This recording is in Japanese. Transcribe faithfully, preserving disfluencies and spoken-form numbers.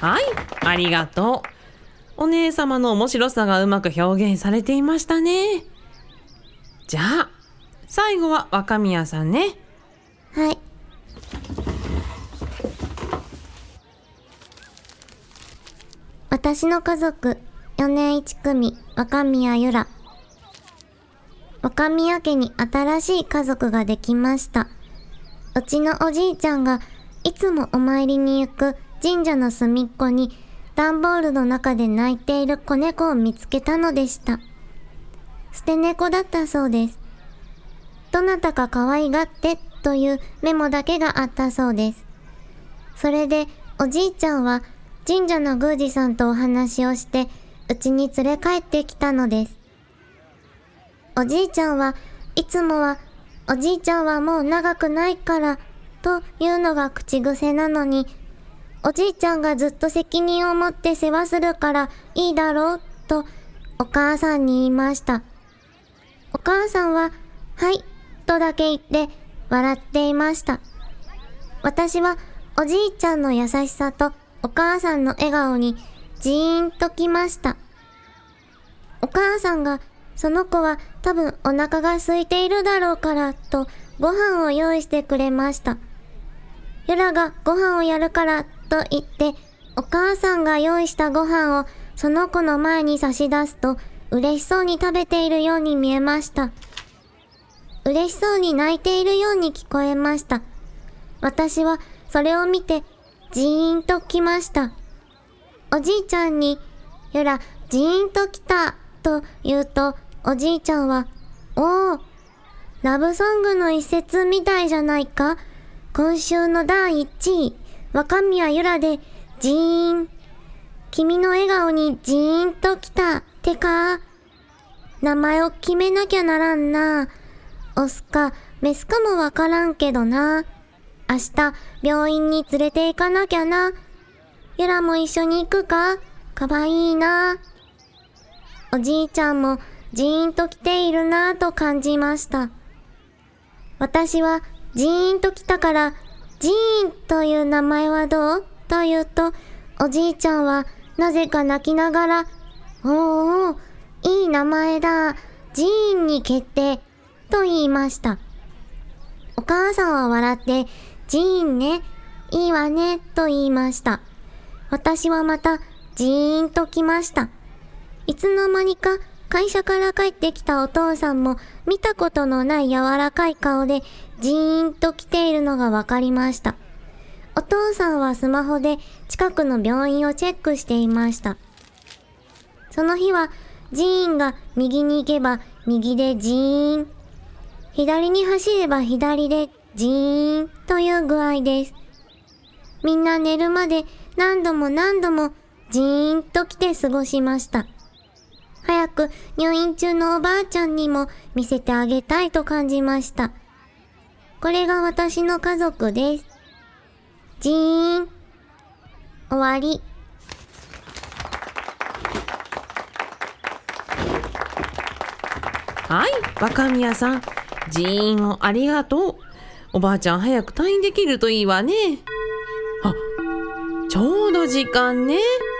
はい、ありがとう。お姉様の面白さがうまく表現されていましたね。じゃあ最後は若宮さんね。 はい。私の家族よねんいち組若宮ゆら。若宮家に新しい家族ができました。うちのおじいちゃんがいつもお参りに行く神社の隅っこに段ボールの中で泣いている子猫を見つけたのでした。捨て猫だったそうです。どなたか可愛がってというメモだけがあったそうです。それでおじいちゃんは神社の宮司さんとお話をしてうちに連れ帰ってきたのです。おじいちゃんはいつもはおじいちゃんはもう長くないからというのが口癖なのに、おじいちゃんがずっと責任を持って世話するからいいだろうとお母さんに言いました。お母さんははいとだけ言って笑っていました。私はおじいちゃんの優しさとお母さんの笑顔にジーンときました。お母さんがその子は多分お腹が空いているだろうからとご飯を用意してくれました。ゆらがご飯をやるからと言ってお母さんが用意したご飯をその子の前に差し出すと嬉しそうに食べているように見えました。嬉しそうに泣いているように聞こえました。私はそれを見てジーンときました。おじいちゃんにゆらジーンときたと言うとおじいちゃんはおーラブソングの一節みたいじゃないか。今週のだいいちい若宮ゆらでジーン。君の笑顔にジーンときたてか。名前を決めなきゃならんな。オスかメスかもわからんけどな。明日病院に連れて行かなきゃな。ゆらも一緒に行くか。かわいいな。おじいちゃんもジーンと来ているなぁと感じました。私はジーンと来たからジーンという名前はどうと言うと、おじいちゃんはなぜか泣きながらおーいい名前だジーンに決定と言いました。お母さんは笑ってジーンねいいわねと言いました。私はまたジーンと来ました。いつの間にか会社から帰ってきたお父さんも見たことのない柔らかい顔でジーンと来ているのがわかりました。お父さんはスマホで近くの病院をチェックしていました。その日はジーンが右に行けば右でジーン、左に走れば左でジーンという具合です。みんな寝るまで何度も何度もジーンと来て過ごしました。早く入院中のおばあちゃんにも見せてあげたいと感じました。これが私の家族です。ジーン。終わり。 はい、若宮さん、ジーンをありがとう。おばあちゃん早く退院できるといいわね。あ、ちょうど時間ね。